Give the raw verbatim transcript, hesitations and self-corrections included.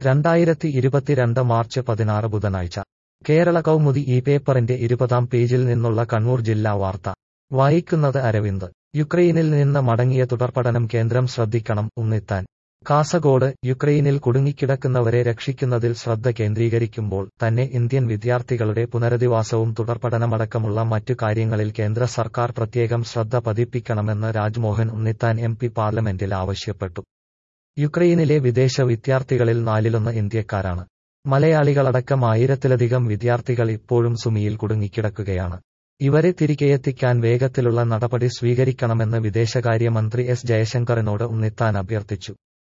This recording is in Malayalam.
രണ്ടായിരത്തി ഇരുപത്തിരണ്ട് മാർച്ച് പതിനാറ് ബുധനാഴ്ച കേരള കൗമുദി ഈ പേപ്പറിന്റെ ഇരുപതാം പേജിൽ നിന്നുള്ള കണ്ണൂർ ജില്ലാ വാർത്ത വായിക്കുന്നത് അരവിന്ദ്. യുക്രൈനിൽ നിന്ന് മടങ്ങിയ തുടർപഠനം കേന്ദ്രം ശ്രദ്ധിക്കണം ഉണ്ണിത്താൻ. കാസർകോട്. യുക്രൈനിൽ കുടുങ്ങിക്കിടക്കുന്നവരെ രക്ഷിക്കുന്നതിൽ ശ്രദ്ധ കേന്ദ്രീകരിക്കുമ്പോൾ തന്നെ ഇന്ത്യൻ വിദ്യാർത്ഥികളുടെ പുനരധിവാസവും തുടർപഠനമടക്കമുള്ള മറ്റു കാര്യങ്ങളിൽ കേന്ദ്ര സർക്കാർ പ്രത്യേകം ശ്രദ്ധ പതിപ്പിക്കണമെന്ന് രാജ്മോഹൻ ഉണ്ണിത്താൻ എം പി പാർലമെന്റിൽ ആവശ്യപ്പെട്ടു. യുക്രൈനിലെ വിദേശ വിദ്യാർത്ഥികളിൽ നാലിലൊന്ന് ഇന്ത്യക്കാരാണ്. മലയാളികളടക്കം ആയിരത്തിലധികം വിദ്യാർത്ഥികൾ ഇപ്പോഴും സുമിയിൽ കുടുങ്ങിക്കിടക്കുകയാണ്. ഇവരെ തിരികെയെത്തിക്കാൻ വേഗത്തിലുള്ള നടപടി സ്വീകരിക്കണമെന്ന് വിദേശകാര്യമന്ത്രി എസ് ജയശങ്കറിനോട് ഉണ്ണിത്താൻ അഭ്യർത്ഥിച്ചു.